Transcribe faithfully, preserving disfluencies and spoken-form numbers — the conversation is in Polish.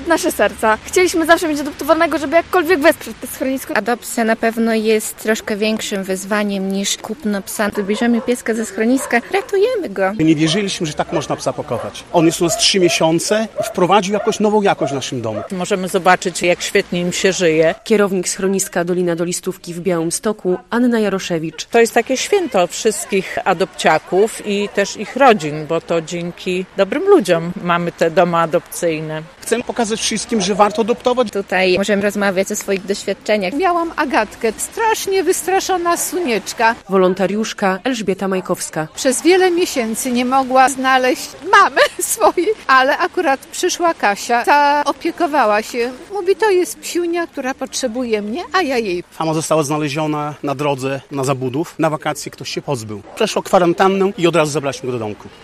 nasze serca. Chcieliśmy zawsze mieć adoptowanego, żeby jakkolwiek wesprzeć to schronisko. Adopcja na pewno jest troszkę większym wyzwaniem niż kupno psa. Gdy bierzemy pieska ze schroniska, ratujemy go. Nie wierzyliśmy, że tak można psa pokochać. On jest u nas trzy miesiące i wprowadził jakoś nową jakość w naszym domu. Możemy zobaczyć, jak świetnie im się żyje. Kierownik schroniska Dolina do Listówki w Białymstoku, Anna Jaroszewicz. To jest takie święto wszystkich adopciaków i też ich rodzin, bo to dzięki dobrym ludziom mamy te domy adopcyjne. Chcemy pokazać wszystkim, że warto adoptować. Tutaj możemy rozmawiać o swoich doświadczeniach. Miałam Agatkę, strasznie wystraszona sunieczka. Wolontariuszka Elżbieta Majkowska. Przez wiele miesięcy nie mogła znaleźć mamy swojej, ale akurat przyszła Kasia, ta opiekowała się. Mówi, to jest psiunia, która potrzebuje mnie, a ja jej. Fama została znaleziona na drodze na Zabudów. Na wakacje ktoś się pozbył. Przeszło kwarantannę i od razu zabraliśmy go do domku.